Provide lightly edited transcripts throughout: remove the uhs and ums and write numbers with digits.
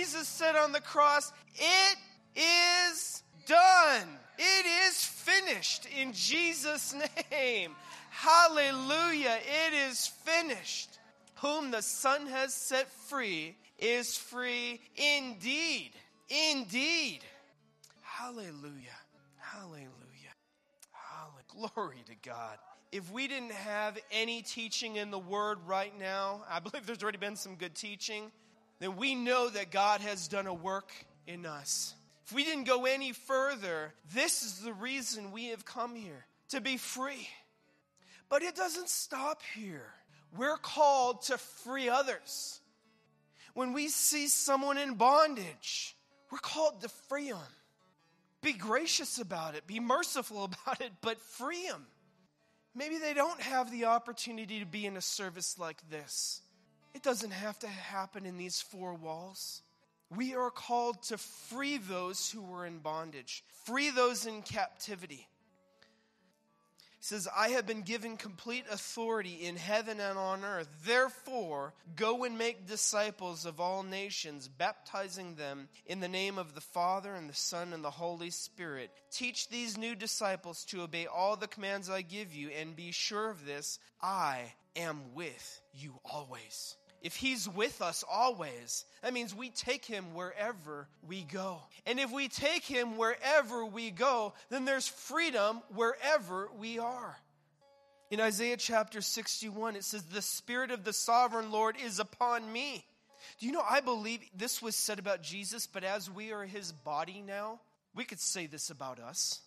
Jesus said on the cross, it is done. It is finished in Jesus' name. Hallelujah. It is finished. Whom the Son has set free is free indeed. Indeed. Hallelujah. Hallelujah. Hallelujah. Glory to God. If we didn't have any teaching in the Word right now, I believe there's already been some good teaching, then we know that God has done a work in us. If we didn't go any further, this is the reason we have come here, to be free. But it doesn't stop here. We're called to free others. When we see someone in bondage, we're called to free them. Be gracious about it. Be merciful about it, but free them. Maybe they don't have the opportunity to be in a service like this. It doesn't have to happen in these four walls. We are called to free those who are in bondage, free those in captivity. He says, I have been given complete authority in heaven and on earth. Therefore, go and make disciples of all nations, baptizing them in the name of the Father and the Son and the Holy Spirit. Teach these new disciples to obey all the commands I give you, and be sure of this, I am with you always. If he's with us always, that means we take him wherever we go. And if we take him wherever we go, then there's freedom wherever we are. In Isaiah chapter 61, it says, the Spirit of the sovereign Lord is upon me. Do you know, I believe this was said about Jesus, but as we are his body now, we could say this about us.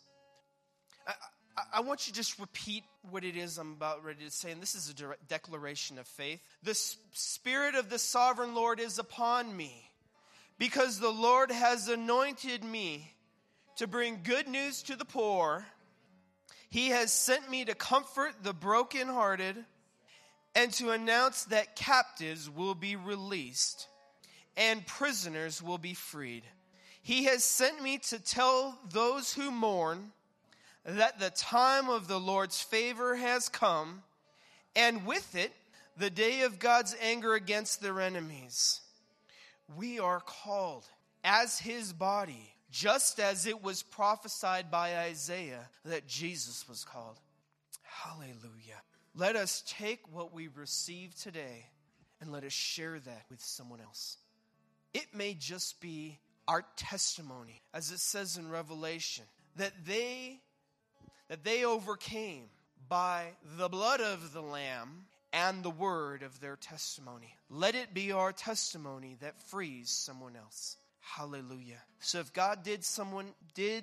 I want you to just repeat what it is I'm about ready to say, and this is a direct declaration of faith. The Spirit of the sovereign Lord is upon me, because the Lord has anointed me to bring good news to the poor. He has sent me to comfort the brokenhearted and to announce that captives will be released and prisoners will be freed. He has sent me to tell those who mourn that the time of the Lord's favor has come, and with it, the day of God's anger against their enemies. We are called as his body, just as it was prophesied by Isaiah that Jesus was called. Hallelujah. Let us take what we receive today and let us share that with someone else. It may just be our testimony, as it says in Revelation, that they overcame by the blood of the Lamb and the word of their testimony. Let it be our testimony that frees someone else. Hallelujah. So if God did something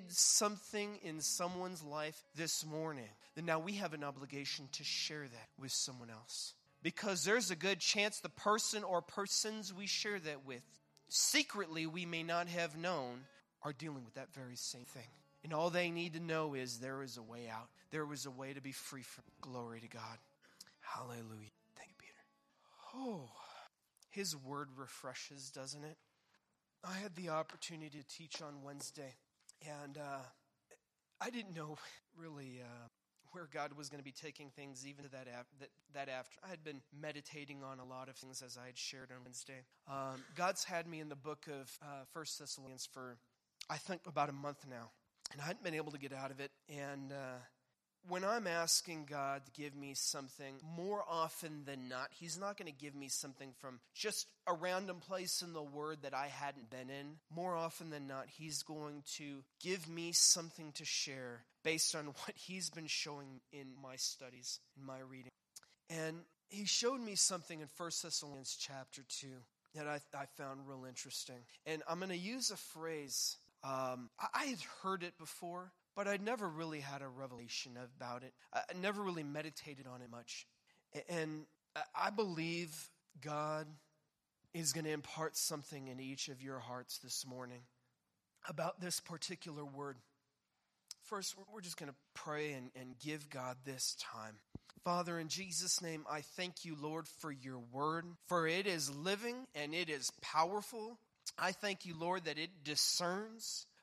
in someone's life this morning, then now we have an obligation to share that with someone else. Because there's a good chance the person or persons we share that with, secretly we may not have known, are dealing with that very same thing. And all they need to know is there is a way out. There was a way to be free from. Glory to God. Hallelujah. Thank you, Peter. Oh, his word refreshes, doesn't it? I had the opportunity to teach on Wednesday, and I didn't know really where God was going to be taking things even to that after. I had been meditating on a lot of things as I had shared on Wednesday. God's had me in the book of 1 Thessalonians for, I think, about a month now. And I hadn't been able to get out of it. And when I'm asking God to give me something, more often than not, he's not going to give me something from just a random place in the Word that I hadn't been in. More often than not, he's going to give me something to share based on what he's been showing in my studies, in my reading. And he showed me something in 1 Thessalonians chapter 2 that I found real interesting. And I'm going to use a phrase. I had heard it before, but I'd never really had a revelation about it. I never really meditated on it much. And I believe God is going to impart something in each of your hearts this morning about this particular word. First, we're just going to pray and give God this time. Father, in Jesus' name, I thank you, Lord, for your word, for it is living and it is powerful. I thank you, Lord, that it discerns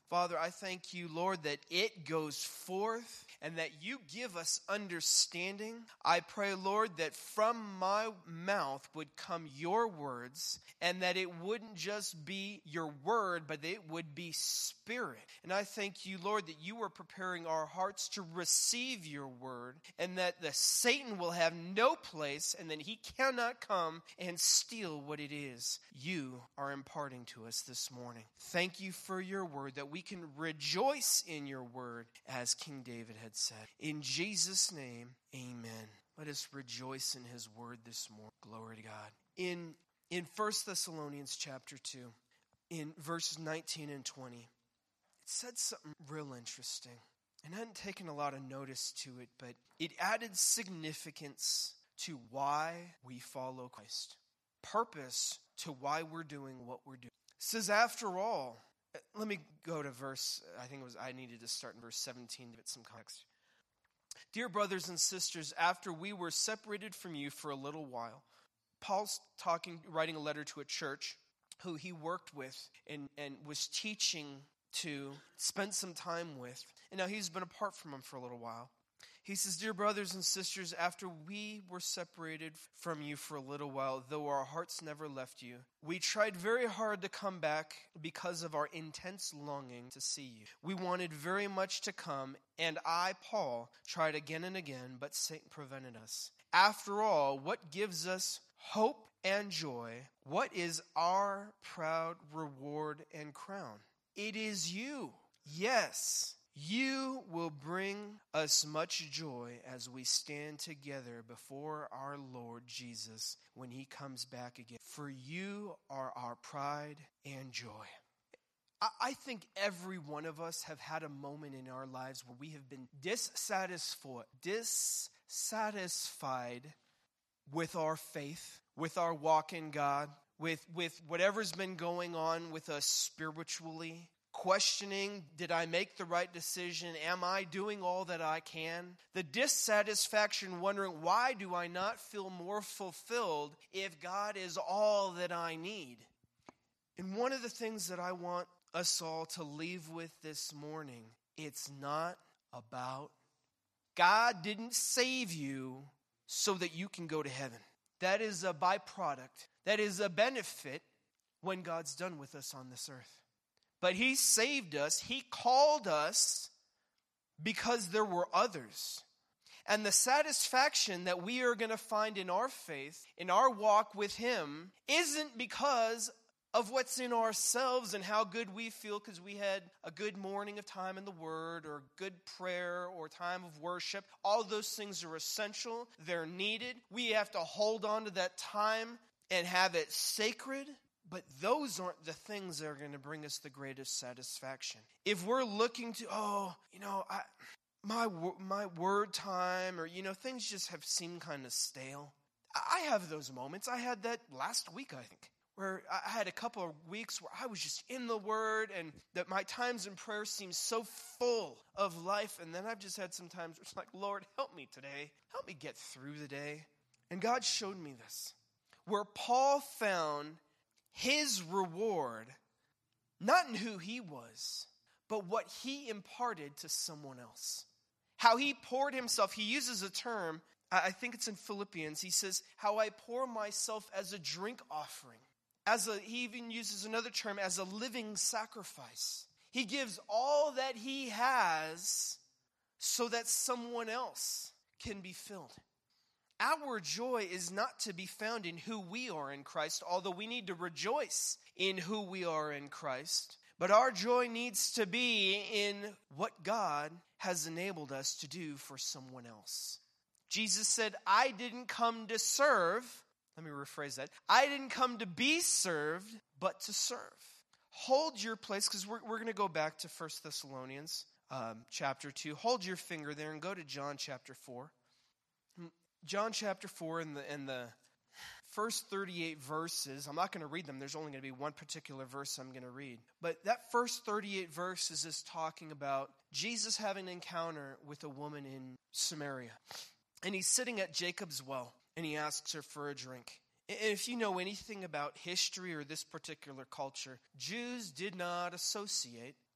Father, I thank you, Lord, that it goes forth and that you give us understanding. I pray, Lord, that from my mouth would come your words, and that it wouldn't just be your word, but it would be spirit. And I thank you, Lord, that you are preparing our hearts to receive your word, and that the Satan will have no place, and that he cannot come and steal what it is you are imparting to us this morning. Thank you for your word, that we can rejoice in your word, as King David had said. In Jesus' name, amen. Let us rejoice in his word this morning. Glory to God. In 1 Thessalonians chapter 2, in verses 19 and 20, it said something real interesting. And I hadn't taken a lot of notice to it, but it added significance to why we follow Christ. Purpose to why we're doing what we're doing. It says, after all, let me go to I needed to start in verse 17 to get some context. Dear brothers and sisters, after we were separated from you for a little while, Paul's writing a letter to a church who he worked with and was teaching to, spend some time with. And now he's been apart from them for a little while. He says, dear brothers and sisters, after we were separated from you for a little while, though our hearts never left you, we tried very hard to come back because of our intense longing to see you. We wanted very much to come, and I, Paul, tried again and again, but Satan prevented us. After all, what gives us hope and joy? What is our proud reward and crown? It is you. Yes. You will bring us much joy as we stand together before our Lord Jesus when he comes back again. For you are our pride and joy. I think every one of us have had a moment in our lives where we have been dissatisfied with our faith, with our walk in God, with whatever's been going on with us spiritually. Questioning, did I make the right decision? Am I doing all that I can? The dissatisfaction, wondering, why do I not feel more fulfilled if God is all that I need? And one of the things that I want us all to leave with this morning, it's not about God didn't save you so that you can go to heaven. That is a byproduct. That is a benefit when God's done with us on this earth. But he saved us, he called us because there were others. And the satisfaction that we are going to find in our faith, in our walk with him, isn't because of what's in ourselves and how good we feel because we had a good morning of time in the Word or good prayer or time of worship. All those things are essential. They're needed. We have to hold on to that time and have it sacred. But those aren't the things that are going to bring us the greatest satisfaction. If we're looking to, my word time, or, things just have seemed kind of stale. I have those moments. I had that last week, I think, where I had a couple of weeks where I was just in the Word, and that my times in prayer seemed so full of life. And then I've just had some times where it's like, Lord, help me today. Help me get through the day. And God showed me this, where Paul found his reward, not in who he was, but what he imparted to someone else. How he poured himself. He uses a term, I think it's in Philippians. He says, how I pour myself as a drink offering. He even uses another term, as a living sacrifice. He gives all that he has so that someone else can be filled. Our joy is not to be found in who we are in Christ, although we need to rejoice in who we are in Christ. But our joy needs to be in what God has enabled us to do for someone else. Jesus said, I didn't come to serve. Let me rephrase that. I didn't come to be served, but to serve. Hold your place, because we're going to go back to 1 Thessalonians chapter 2. Hold your finger there and go to John chapter 4. John chapter 4 and the first 38 verses, I'm not going to read them. There's only going to be one particular verse I'm going to read. But that first 38 verses is talking about Jesus having an encounter with a woman in Samaria. And he's sitting at Jacob's well, and he asks her for a drink. And if you know anything about history or this particular culture, Jews did not associate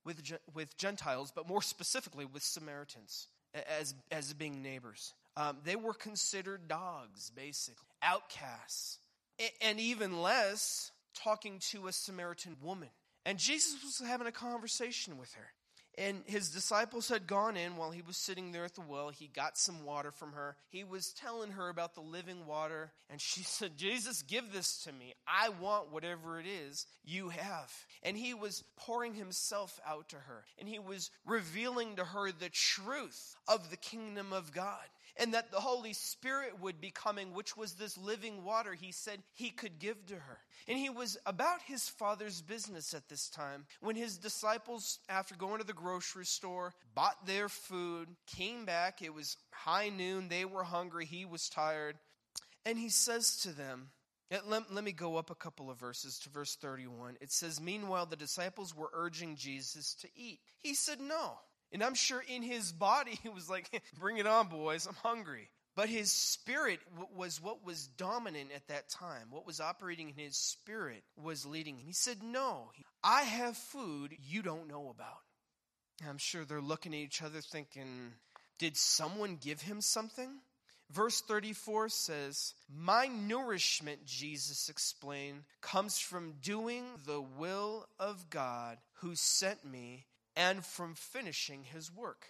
with Gentiles, but more specifically with Samaritans as being neighbors. They were considered dogs, basically, outcasts, and even less talking to a Samaritan woman. And Jesus was having a conversation with her. And his disciples had gone in while he was sitting there at the well. He got some water from her. He was telling her about the living water. And she said, Jesus, give this to me. I want whatever it is you have. And he was pouring himself out to her. And he was revealing to her the truth of the kingdom of God. And that the Holy Spirit would be coming, which was this living water he said he could give to her. And he was about his Father's business at this time when his disciples, after going to the grocery store, bought their food, came back. It was high noon. They were hungry. He was tired. And he says to them, let me go up a couple of verses to verse 31. It says, meanwhile, the disciples were urging Jesus to eat. He said no. And I'm sure in his body, he was like, bring it on, boys, I'm hungry. But his spirit was what was dominant at that time. What was operating in his spirit was leading him. He said, no, I have food you don't know about. And I'm sure they're looking at each other thinking, did someone give him something? Verse 34 says, my nourishment, Jesus explained, comes from doing the will of God who sent me and from finishing his work.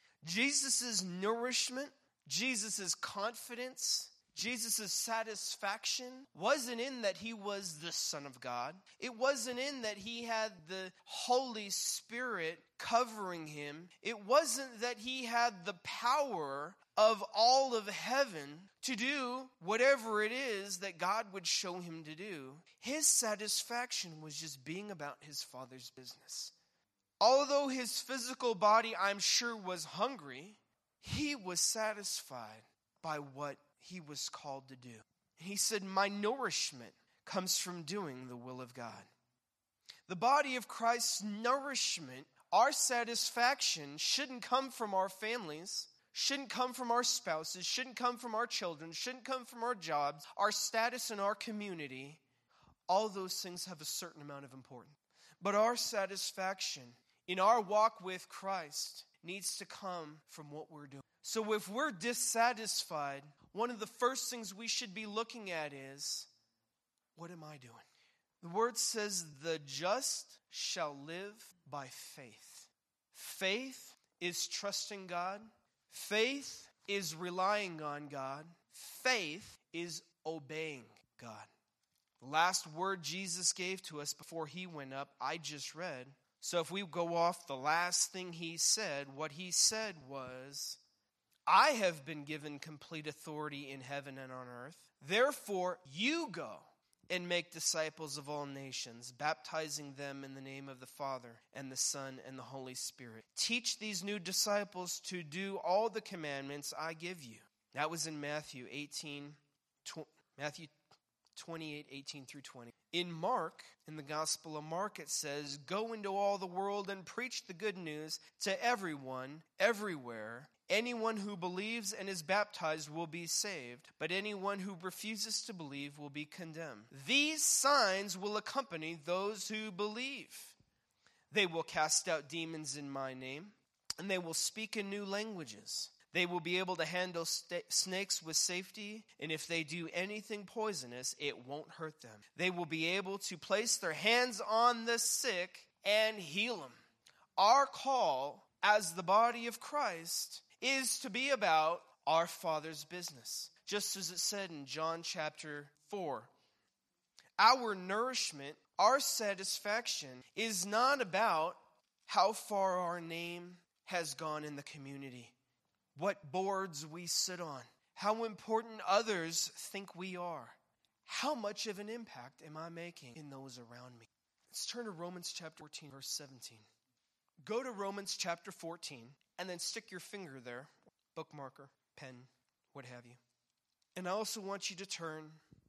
Jesus' nourishment, Jesus' confidence, Jesus' satisfaction wasn't in that he was the Son of God. It wasn't in that he had the Holy Spirit covering him. It wasn't that he had the power of all of heaven to do whatever it is that God would show him to do. His satisfaction was just being about his Father's business. Although his physical body, I'm sure, was hungry, he was satisfied by what he was called to do. He said, my nourishment comes from doing the will of God. The body of Christ's nourishment, our satisfaction, shouldn't come from our families, shouldn't come from our spouses, shouldn't come from our children, shouldn't come from our jobs, our status in our community. All those things have a certain amount of importance. But our satisfaction in our walk with Christ needs to come from what we're doing. So if we're dissatisfied, one of the first things we should be looking at is, what am I doing? The word says, the just shall live by faith. Faith is trusting God. Faith is relying on God. Faith is obeying God. The last word Jesus gave to us before he went up, I just read. So if we go off the last thing he said, what he said was, I have been given complete authority in heaven and on earth. Therefore, you go and make disciples of all nations, baptizing them in the name of the Father and the Son and the Holy Spirit. Teach these new disciples to do all the commandments I give you. That was in Matthew 28, 18 through 20. In Mark, in the Gospel of Mark, it says, go into all the world and preach the good news to everyone, everywhere. Anyone who believes and is baptized will be saved, but anyone who refuses to believe will be condemned. These signs will accompany those who believe. They will cast out demons in my name, and they will speak in new languages. They will be able to handle snakes with safety, and if they do anything poisonous, it won't hurt them. They will be able to place their hands on the sick and heal them. Our call as the body of Christ is to be about our Father's business. Just as it said in John chapter 4. Our nourishment, our satisfaction is not about how far our name has gone in the community, what boards we sit on, how important others think we are. How much of an impact am I making in those around me? Let's turn to Romans chapter 14, verse 17. Go to Romans chapter 14 and then stick your finger there, bookmarker, pen, what have you. And I also want you to turn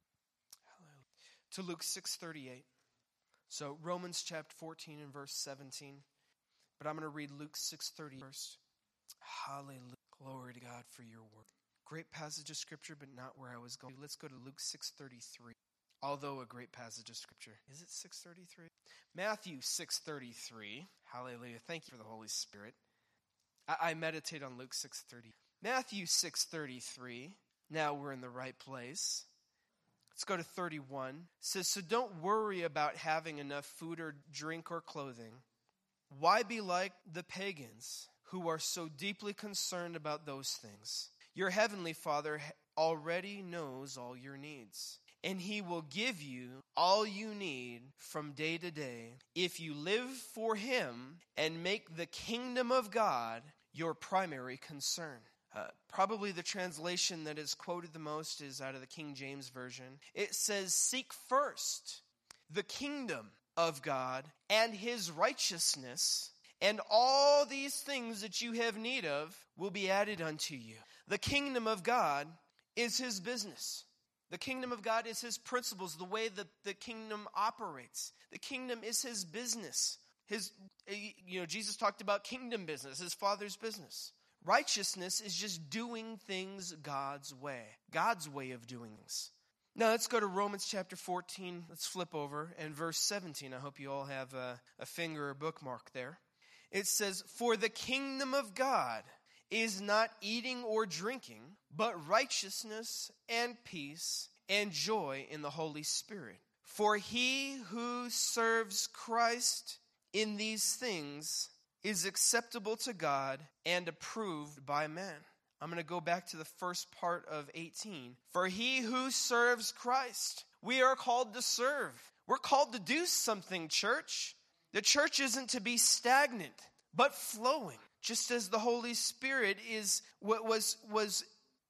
to Luke 6:38. So Romans chapter 14 and verse 17. But I'm going to read Luke 6:30 first. Hallelujah. Glory to God for your word. Great passage of scripture, but not where I was going. Let's go to Luke 6:33. Although a great passage of scripture. Is it 6:33? Matthew 6:33. Hallelujah. Thank you for the Holy Spirit. I meditate on Luke 6:30. Matthew 6:33. Now we're in the right place. Let's go to 31. It says, so don't worry about having enough food or drink or clothing. Why be like the pagans who are so deeply concerned about those things? Your heavenly Father already knows all your needs, and he will give you all you need from day to day if you live for him and make the kingdom of God your primary concern. Probably the translation that is quoted the most is out of the King James Version. It says, seek first the kingdom of God and his righteousness, and all these things that you have need of will be added unto you. The kingdom of God is his business. The kingdom of God is his principles, the way that the kingdom operates. The kingdom is his business. Jesus talked about kingdom business, his Father's business. Righteousness is just doing things God's way of doing things. Now let's go to Romans chapter 14. Let's flip over and verse 17. I hope you all have a finger or bookmark there. It says, for the kingdom of God is not eating or drinking, but righteousness and peace and joy in the Holy Spirit. For he who serves Christ in these things is acceptable to God and approved by men. I'm going to go back to the first part of 18. For he who serves Christ, we are called to serve. We're called to do something, church. The church isn't to be stagnant, but flowing. Just as the Holy Spirit is what was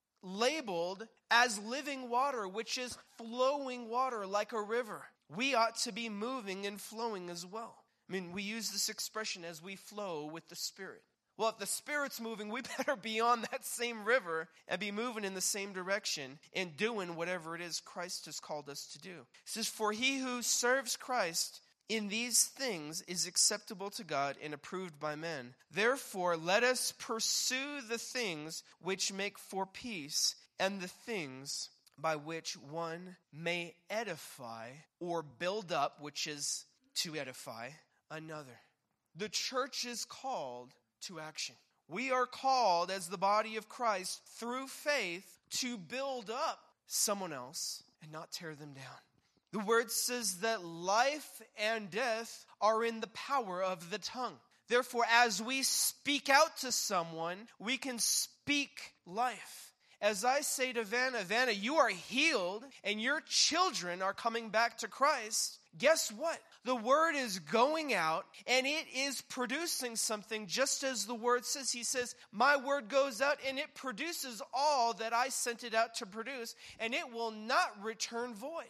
labeled as living water, which is flowing water like a river. We ought to be moving and flowing as well. I mean, we use this expression as we flow with the Spirit. Well, if the Spirit's moving, we better be on that same river and be moving in the same direction and doing whatever it is Christ has called us to do. It says, for he who serves Christ in these things is acceptable to God and approved by men. Therefore, let us pursue the things which make for peace and the things by which one may edify or build up, which is to edify another. The church is called to action. We are called as the body of Christ through faith to build up someone else and not tear them down. The word says that life and death are in the power of the tongue. Therefore, as we speak out to someone, we can speak life. As I say to Vanna, you are healed and your children are coming back to Christ. Guess what? The word is going out and it is producing something just as the word says. He says, my word goes out and it produces all that I sent it out to produce, and it will not return void.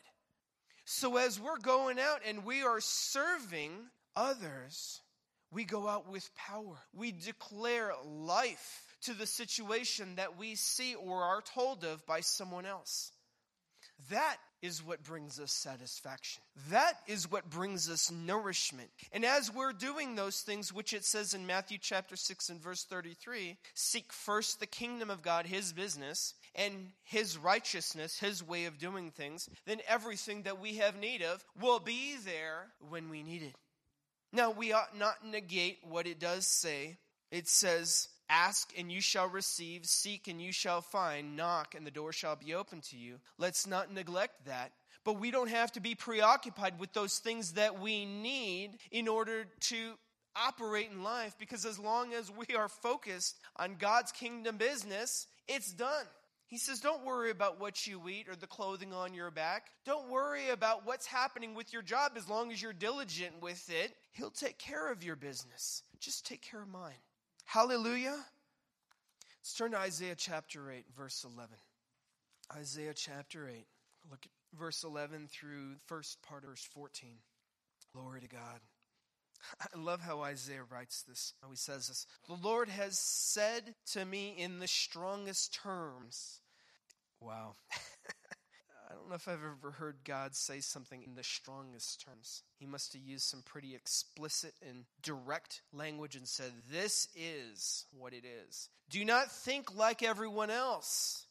So as we're going out and we are serving others, we go out with power. We declare life to the situation that we see or are told of by someone else. That is what brings us satisfaction. That is what brings us nourishment. And as we're doing those things, which it says in Matthew chapter 6 and verse 33, seek first the kingdom of God, his business, and his righteousness, his way of doing things, then everything that we have need of will be there when we need it. Now, we ought not negate what it does say. It says, ask and you shall receive, seek and you shall find, knock and the door shall be open to you. Let's not neglect that. But we don't have to be preoccupied with those things that we need in order to operate in life, because as long as we are focused on God's kingdom business, it's done. He says, don't worry about what you eat or the clothing on your back. Don't worry about what's happening with your job as long as you're diligent with it. He'll take care of your business. Just take care of mine. Hallelujah. Let's turn to Isaiah chapter 8, verse 11. Isaiah chapter 8. Look at verse 11 through first part of verse 14. Glory to God. I love how Isaiah writes this, how he says this. The Lord has said to me in the strongest terms. Wow. I don't know if I've ever heard God say something in the strongest terms. He must have used some pretty explicit and direct language and said, this is what it is. Do not think like everyone else.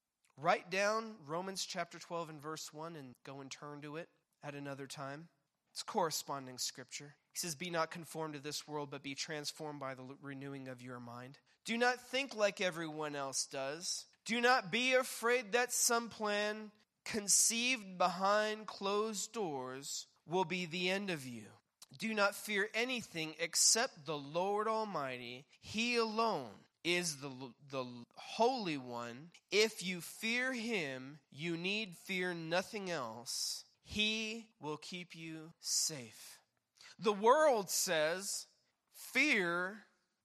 Write down Romans chapter 12 and verse 1 and go and turn to it at another time. It's corresponding scripture. He says, be not conformed to this world, but be transformed by the renewing of your mind. Do not think like everyone else does. Do not be afraid that some plan conceived behind closed doors will be the end of you. Do not fear anything except the Lord Almighty. He alone is the Holy One. If you fear him, you need fear nothing else. He will keep you safe. The world says, fear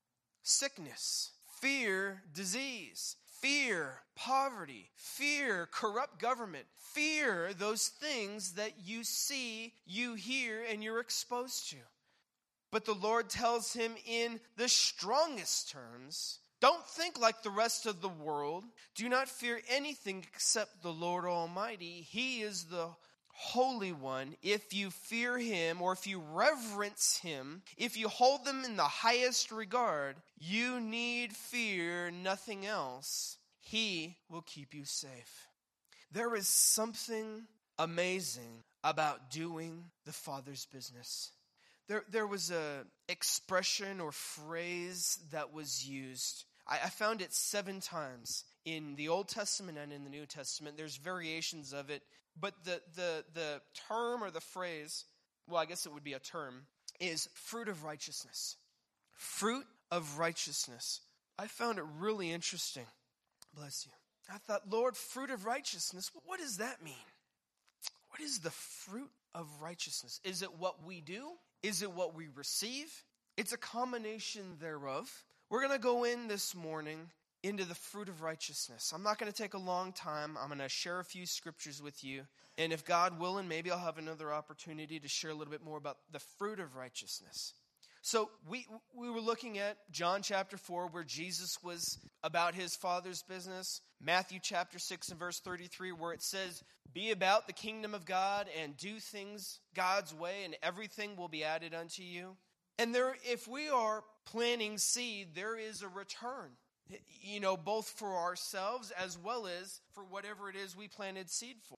sickness, fear disease, fear poverty, fear corrupt government, fear those things that you see, you hear, and you're exposed to. But the Lord tells him in the strongest terms, don't think like the rest of the world. Do not fear anything except the Lord Almighty. He is the Holy One. If you fear him, or if you reverence him, if you hold them in the highest regard, you need fear nothing else. He will keep you safe. There is something amazing about doing the Father's business. There was a expression or phrase that was used. I found it 7 times in the Old Testament and in the New Testament. There's variations of it. But the term or the phrase, well, I guess it would be a term, is fruit of righteousness. Fruit of righteousness. I found it really interesting. Bless you. I thought, Lord, fruit of righteousness, what does that mean? What is the fruit of righteousness? Is it what we do? Is it what we receive? It's a combination thereof. We're going to go in this morning into the fruit of righteousness. I'm not going to take a long time. I'm going to share a few scriptures with you. And if God willing, maybe I'll have another opportunity to share a little bit more about the fruit of righteousness. So we were looking at John chapter 4, where Jesus was about his Father's business. Matthew chapter 6 and verse 33, where it says, be about the kingdom of God and do things God's way, and everything will be added unto you. And there, if we are planting seed, there is a return. Both for ourselves as well as for whatever it is we planted seed for.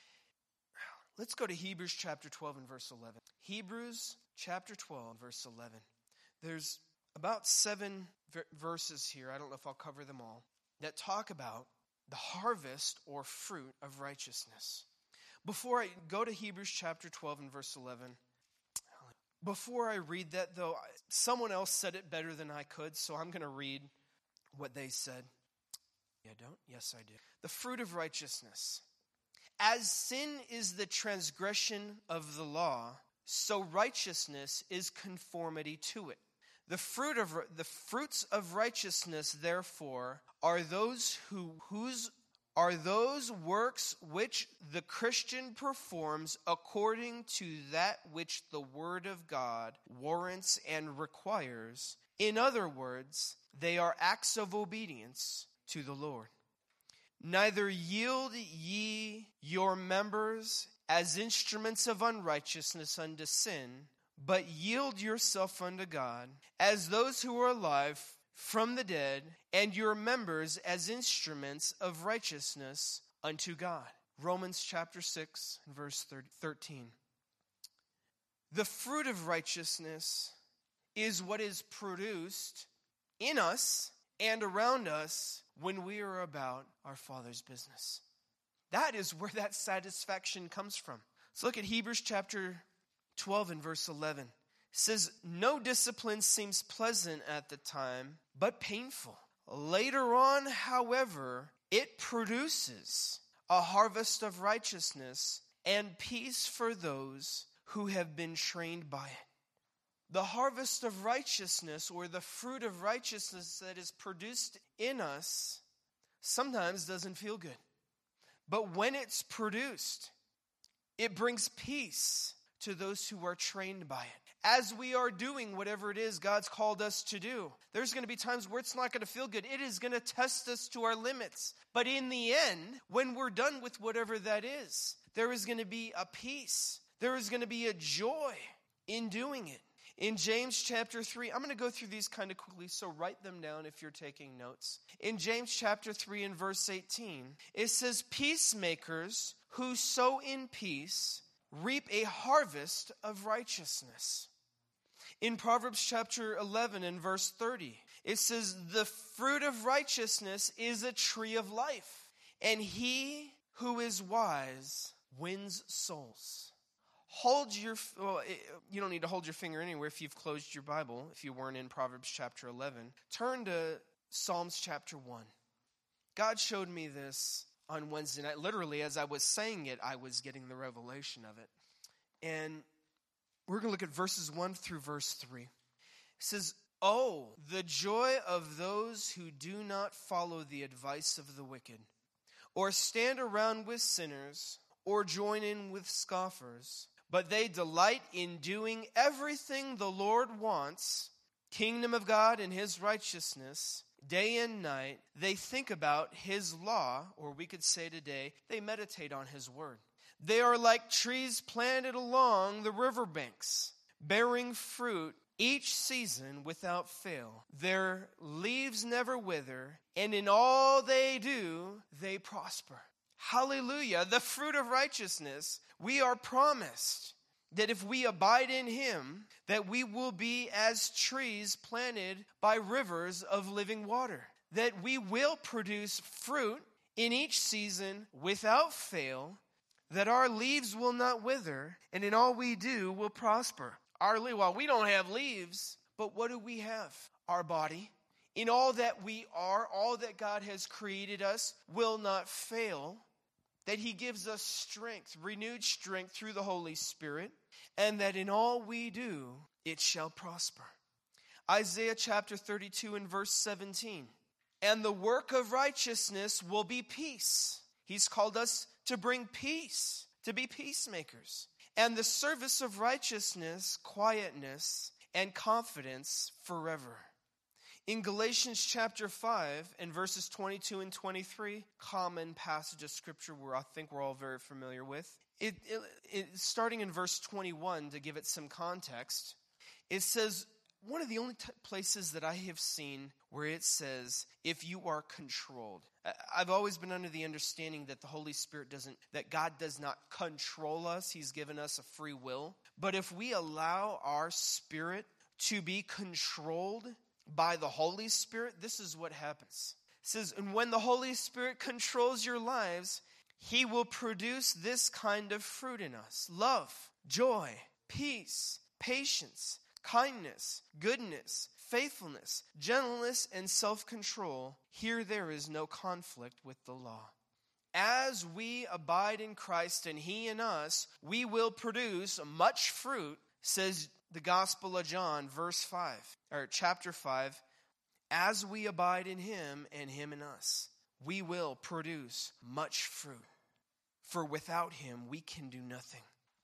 Let's go to Hebrews chapter 12 and verse 11. Hebrews chapter 12, verse 11. There's about 7 verses here, I don't know if I'll cover them all, that talk about the harvest or fruit of righteousness. Before I go to Hebrews chapter 12 and verse 11, before I read that though, someone else said it better than I could, so I'm going to read what they said. I don't? Yes, I do. The fruit of righteousness. As sin is the transgression of the law, so righteousness is conformity to it. The fruits of righteousness, therefore, are those works which the Christian performs according to that which the Word of God warrants and requires. In other words, they are acts of obedience to the Lord. Neither yield ye your members as instruments of unrighteousness unto sin, but yield yourself unto God as those who are alive from the dead, and your members as instruments of righteousness unto God. Romans chapter 6, verse 13. The fruit of righteousness is what is produced in us and around us when we are about our Father's business. That is where that satisfaction comes from. Let's look at Hebrews chapter 12 and verse 11. It says, no discipline seems pleasant at the time, but painful. Later on, however, it produces a harvest of righteousness and peace for those who have been trained by it. The harvest of righteousness, or the fruit of righteousness that is produced in us, sometimes doesn't feel good. But when it's produced, it brings peace to those who are trained by it. As we are doing whatever it is God's called us to do, there's going to be times where it's not going to feel good. It is going to test us to our limits. But in the end, when we're done with whatever that is, there is going to be a peace. There is going to be a joy in doing it. In James chapter 3, I'm going to go through these kind of quickly, so write them down if you're taking notes. In James chapter 3 and verse 18, it says, peacemakers who sow in peace reap a harvest of righteousness. In Proverbs chapter 11 and verse 30, it says, the fruit of righteousness is a tree of life, and he who is wise wins souls. You don't need to hold your finger anywhere if you've closed your Bible, if you weren't in Proverbs chapter 11. Turn to Psalms chapter 1. God showed me this on Wednesday night. Literally, as I was saying it, I was getting the revelation of it. And we're going to look at verses 1 through verse 3. It says, "Oh, the joy of those who do not follow the advice of the wicked, or stand around with sinners, or join in with scoffers. But they delight in doing everything the Lord wants, kingdom of God and his righteousness, day and night. They think about his law," or we could say today, they meditate on his word. "They are like trees planted along the riverbanks, bearing fruit each season without fail. Their leaves never wither, and in all they do, they prosper." Hallelujah. The fruit of righteousness, we are promised that if we abide in him, that we will be as trees planted by rivers of living water. That we will produce fruit in each season without fail, that our leaves will not wither, and in all we do will prosper. Well, we don't have leaves, but what do we have? Our body. In all that we are, all that God has created us will not fail. That he gives us strength, renewed strength through the Holy Spirit, and that in all we do, it shall prosper. Isaiah chapter 32 and verse 17. "And the work of righteousness will be peace." He's called us to bring peace, to be peacemakers. "And the service of righteousness, quietness, and confidence forever." In Galatians chapter 5 and verses 22 and 23, common passage of scripture where I think we're all very familiar with. Starting in verse 21, to give it some context, it says, one of the only places that I have seen where it says, if you are controlled. I've always been under the understanding that the Holy Spirit that God does not control us. He's given us a free will. But if we allow our spirit to be controlled by the Holy Spirit, this is what happens. It says, and when the Holy Spirit controls your lives, he will produce this kind of fruit in us: love, joy, peace, patience, kindness, goodness, faithfulness, gentleness, and self-control. Here there is no conflict with the law. As we abide in Christ and he in us, we will produce much fruit, says the Gospel of John, chapter 5. As we abide in him and him in us, we will produce much fruit. For without him, we can do nothing.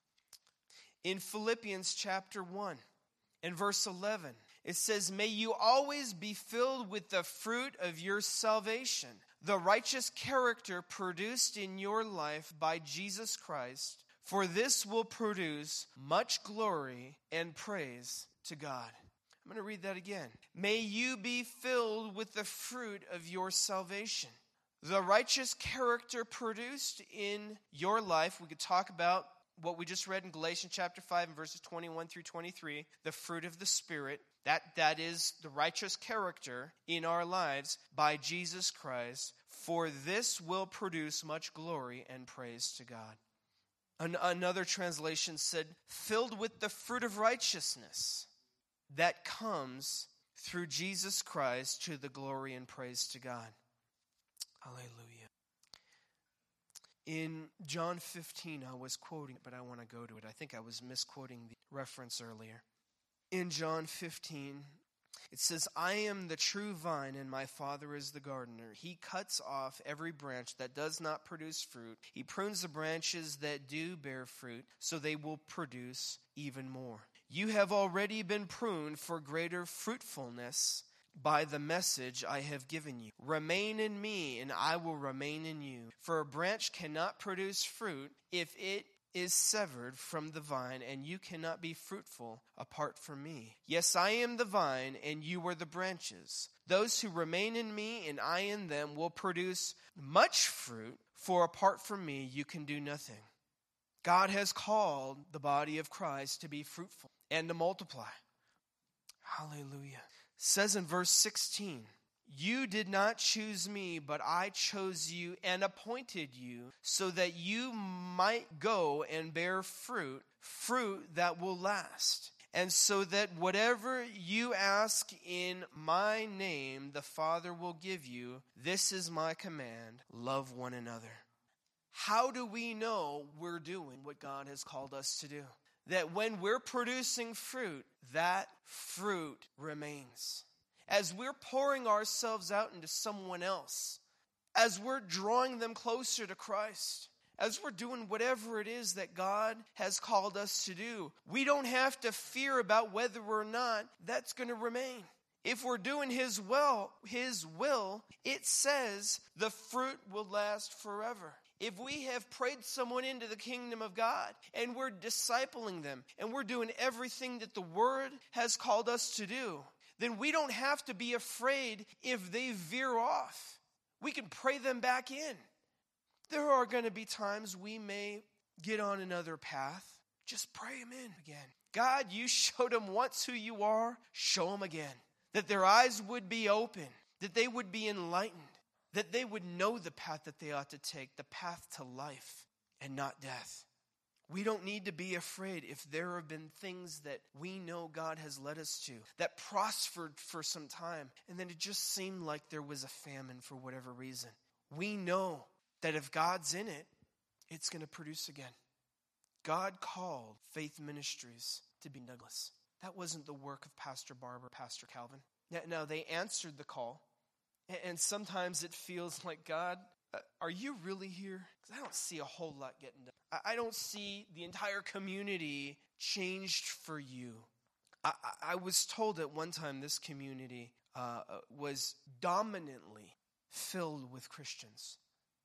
In Philippians chapter 1 and verse 11, it says, may you always be filled with the fruit of your salvation, the righteous character produced in your life by Jesus Christ, for this will produce much glory and praise to God. I'm going to read that again. May you be filled with the fruit of your salvation, the righteous character produced in your life. We could talk about what we just read in Galatians chapter 5 and verses 21 through 23, the fruit of the Spirit. That is the righteous character in our lives by Jesus Christ. For this will produce much glory and praise to God. Another translation said, filled with the fruit of righteousness that comes through Jesus Christ to the glory and praise to God. Hallelujah. In John 15, I was quoting, but I want to go to it. I think I was misquoting the reference earlier. In John 15, it says, I am the true vine and my Father is the gardener. He cuts off every branch that does not produce fruit. He prunes the branches that do bear fruit, so they will produce even more. You have already been pruned for greater fruitfulness by the message I have given you. Remain in me, and I will remain in you. For a branch cannot produce fruit if it is severed from the vine, and you cannot be fruitful apart from me. Yes, I am the vine, and you are the branches. Those who remain in me, and I in them, will produce much fruit, for apart from me, you can do nothing. God has called the body of Christ to be fruitful and to multiply. Hallelujah. It says in verse 16, you did not choose me, but I chose you and appointed you so that you might go and bear fruit that will last. And so that whatever you ask in my name, the Father will give you. This is my command, love one another. How do we know we're doing what God has called us to do? That when we're producing fruit, that fruit remains. As we're pouring ourselves out into someone else, as we're drawing them closer to Christ, as we're doing whatever it is that God has called us to do, we don't have to fear about whether or not that's going to remain. If we're doing His will, it says the fruit will last forever. If we have prayed someone into the kingdom of God and we're discipling them and we're doing everything that the Word has called us to do, then we don't have to be afraid if they veer off. We can pray them back in. There are going to be times we may get on another path. Just pray them in again. God, you showed them once who you are. Show them again. That their eyes would be open. That they would be enlightened. That they would know the path that they ought to take. The path to life and not death. We don't need to be afraid if there have been things that we know God has led us to that prospered for some time and then it just seemed like there was a famine for whatever reason. We know that if God's in it, it's going to produce again. God called Faith Ministries to be Douglas. That wasn't the work of Pastor Barber, Pastor Calvin. Now, they answered the call. And sometimes it feels like, God, are you really here? Because I don't see a whole lot getting done. I don't see the entire community changed for you. I was told at one time this community was dominantly filled with Christians.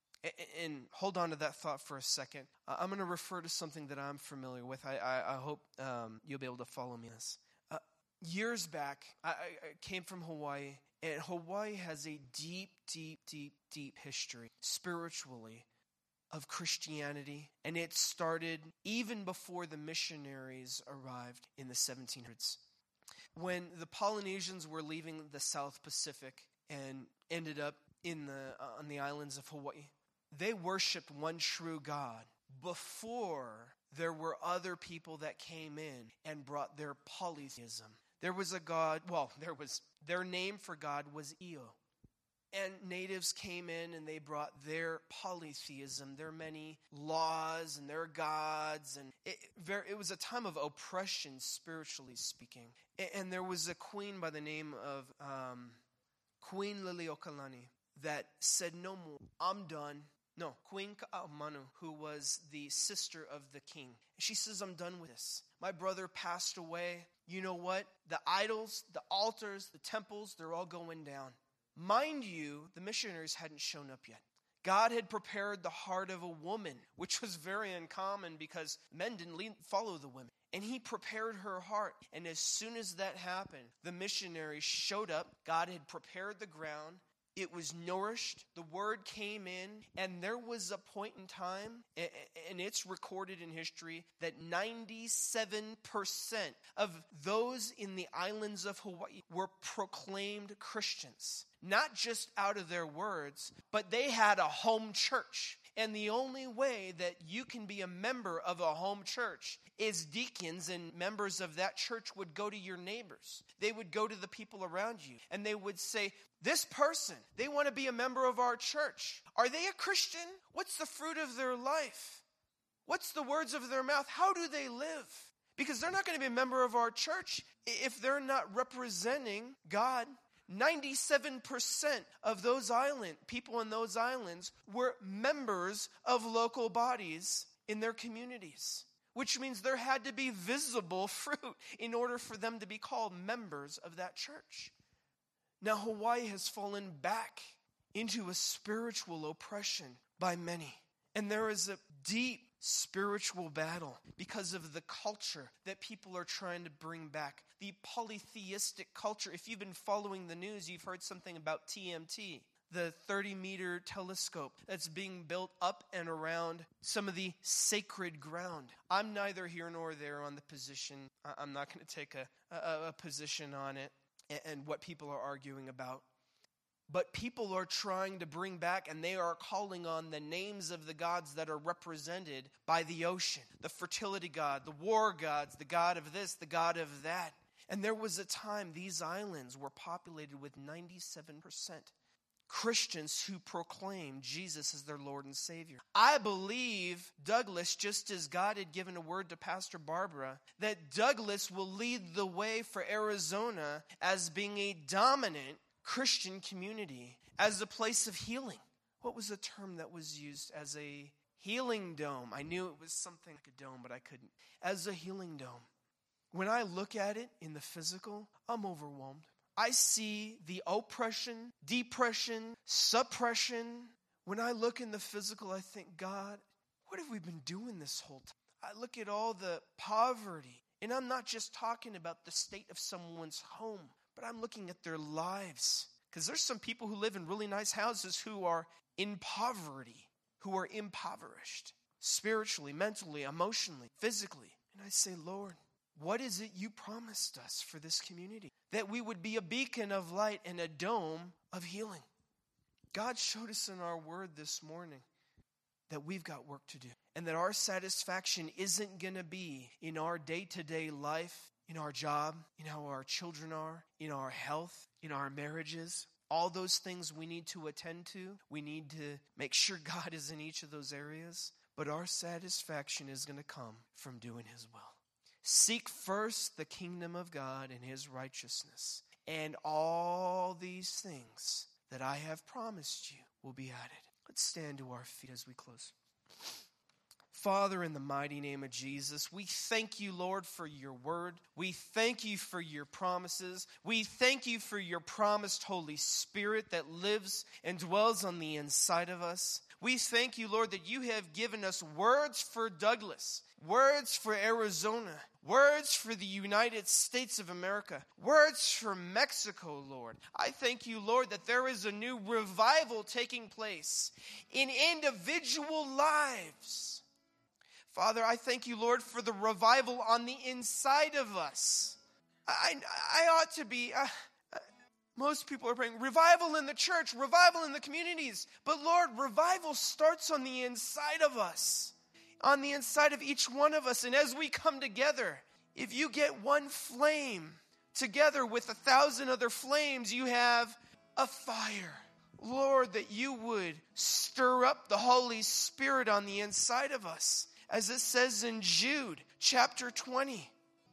And hold on to that thought for a second. I'm going to refer to something that I'm familiar with. I hope you'll be able to follow me in this. Years back, I came from Hawaii, and Hawaii has a deep, deep, deep, deep history, spiritually, of Christianity. And it started even before the missionaries arrived in the 1700s. When the Polynesians were leaving the South Pacific and ended up on the islands of Hawaii, they worshiped one true God before there were other people that came in and brought their polytheism. There was a God, their name for God was Io. And natives came in and they brought their polytheism, their many laws and their gods. And it was a time of oppression, spiritually speaking. And there was a queen by the name of Queen Liliuokalani that said, no more, I'm done. No, Queen Ka'aumanu, who was the sister of the king. She says, I'm done with this. My brother passed away. You know what? The idols, the altars, the temples, they're all going down. Mind you, the missionaries hadn't shown up yet. God had prepared the heart of a woman, which was very uncommon because men didn't follow the women. And He prepared her heart. And as soon as that happened, the missionaries showed up. God had prepared the ground. It was nourished. The word came in. And there was a point in time, and it's recorded in history, that 97% of those in the islands of Hawaii were proclaimed Christians. Not just out of their words, but they had a home church. And the only way that you can be a member of a home church is deacons and members of that church would go to your neighbors. They would go to the people around you and they would say, this person, they want to be a member of our church. Are they a Christian? What's the fruit of their life? What's the words of their mouth? How do they live? Because they're not going to be a member of our church if they're not representing God. 97% of those people in those islands were members of local bodies in their communities, which means there had to be visible fruit in order for them to be called members of that church. Now, Hawaii has fallen back into a spiritual oppression by many, and there is a deep spiritual battle because of the culture that people are trying to bring back. The polytheistic culture. If you've been following the news, you've heard something about TMT. the 30-meter telescope that's being built up and around some of the sacred ground. I'm neither here nor there on the position. I'm not going to take a position on it and what people are arguing about. But people are trying to bring back, and they are calling on the names of the gods that are represented by the ocean. The fertility god, the war gods, the god of this, the god of that. And there was a time these islands were populated with 97% Christians who proclaim Jesus as their Lord and Savior. I believe Douglas, just as God had given a word to Pastor Barbara, that Douglas will lead the way for Arizona as being a dominant Christian community, as a place of healing. What was the term that was used? As a healing dome. I knew it was something like a dome, but I couldn't. As a healing dome. When I look at it in the physical, I'm overwhelmed. I see the oppression, depression, suppression. When I look in the physical, I think, God, what have we been doing this whole time? I look at all the poverty, and I'm not just talking about the state of someone's home, but I'm looking at their lives. Because there's some people who live in really nice houses who are in poverty, who are impoverished, spiritually, mentally, emotionally, physically. And I say, Lord, what is it you promised us for this community? That we would be a beacon of light and a dome of healing. God showed us in our word this morning that we've got work to do. And that our satisfaction isn't going to be in our day-to-day life, in our job, in how our children are, in our health, in our marriages. All those things we need to attend to. We need to make sure God is in each of those areas. But our satisfaction is going to come from doing His will. Seek first the kingdom of God and His righteousness, and all these things that I have promised you will be added. Let's stand to our feet as we close. Father, in the mighty name of Jesus, we thank you, Lord, for your word. We thank you for your promises. We thank you for your promised Holy Spirit that lives and dwells on the inside of us. We thank you, Lord, that you have given us words for Douglas, words for Arizona, words for the United States of America, words for Mexico, Lord. I thank you, Lord, that there is a new revival taking place in individual lives. Father, I thank you, Lord, for the revival on the inside of us. I ought to be, most people are praying, revival in the church, revival in the communities. But Lord, revival starts on the inside of us, on the inside of each one of us. And as we come together, if you get one flame together with 1,000 other flames, you have a fire. Lord, that you would stir up the Holy Spirit on the inside of us. As it says in Jude chapter 20,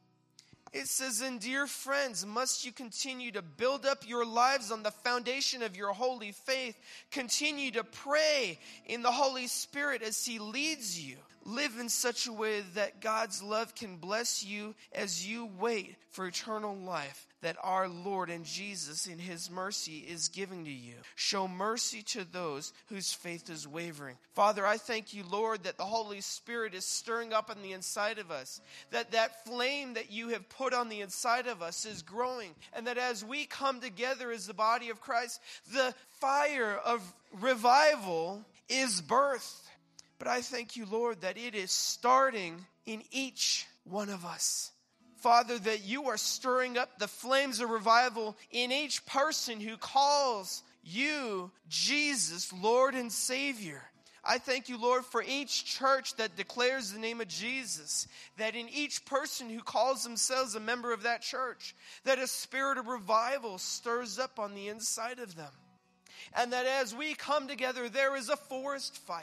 it says, and dear friends, must you continue to build up your lives on the foundation of your holy faith. Continue to pray in the Holy Spirit as He leads you. Live in such a way that God's love can bless you as you wait for eternal life that our Lord and Jesus in His mercy is giving to you. Show mercy to those whose faith is wavering. Father, I thank you, Lord, that the Holy Spirit is stirring up on the inside of us, that flame that you have put on the inside of us is growing, and that as we come together as the body of Christ, the fire of revival is birthed. But I thank you, Lord, that it is starting in each one of us. Father, that you are stirring up the flames of revival in each person who calls you, Jesus, Lord and Savior. I thank you, Lord, for each church that declares the name of Jesus, that in each person who calls themselves a member of that church, that a spirit of revival stirs up on the inside of them. And that as we come together, there is a forest fire.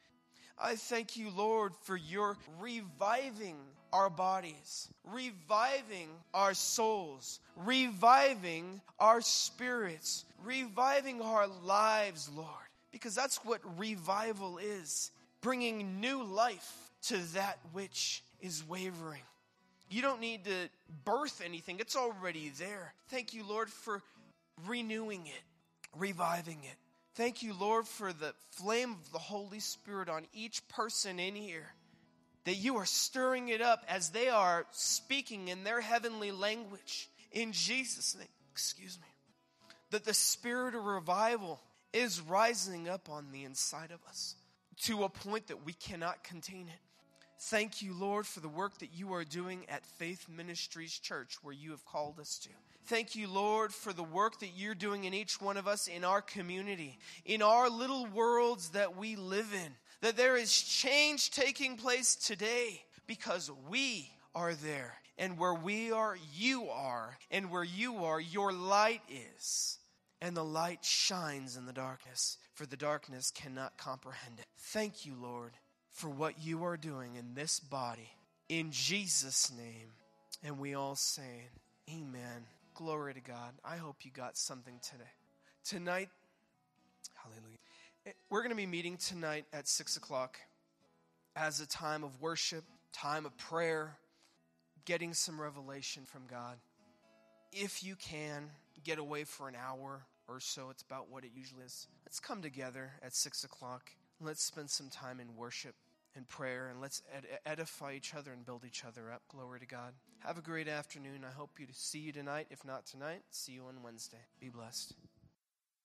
I thank you, Lord, for your reviving our bodies, reviving our souls, reviving our spirits, reviving our lives, Lord. Because that's what revival is, bringing new life to that which is wavering. You don't need to birth anything. It's already there. Thank you, Lord, for renewing it, reviving it. Thank you, Lord, for the flame of the Holy Spirit on each person in here, that you are stirring it up as they are speaking in their heavenly language. In Jesus' name, that the spirit of revival is rising up on the inside of us to a point that we cannot contain it. Thank you, Lord, for the work that you are doing at Faith Ministries Church, where you have called us to. Thank you, Lord, for the work that you're doing in each one of us, in our community, in our little worlds that we live in, that there is change taking place today because we are there. And where we are, you are. And where you are, your light is. And the light shines in the darkness, for the darkness cannot comprehend it. Thank you, Lord, for what you are doing in this body. In Jesus' name. And we all say, amen. Glory to God. I hope you got something today. Tonight, hallelujah. We're going to be meeting tonight at 6 o'clock as a time of worship, time of prayer, getting some revelation from God. If you can, get away for an hour or so. It's about what it usually is. Let's come together at 6 o'clock. Let's spend some time in worship and prayer, and let's edify each other and build each other up. Glory to God. Have a great afternoon. I hope to see you tonight. If not tonight, see you on Wednesday. Be blessed.